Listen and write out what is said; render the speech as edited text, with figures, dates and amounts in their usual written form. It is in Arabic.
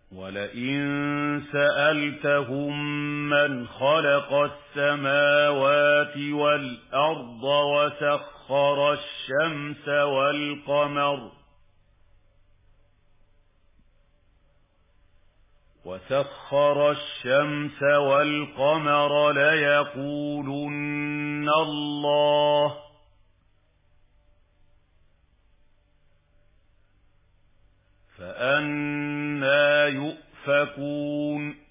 وَلَئِن سَأَلْتَهُم مَّنْ خَلَقَ السَّمَاوَاتِ وَالْأَرْضَ وَسَخَّرَ الشَّمْسَ وَالْقَمَرَ لَيَقُولُنَّ اللَّهُ ۖ فَأَنَّىٰ يُؤْفَكُونَ